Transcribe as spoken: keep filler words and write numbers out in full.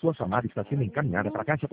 Sua chamada está sendo encaminhada para a caixa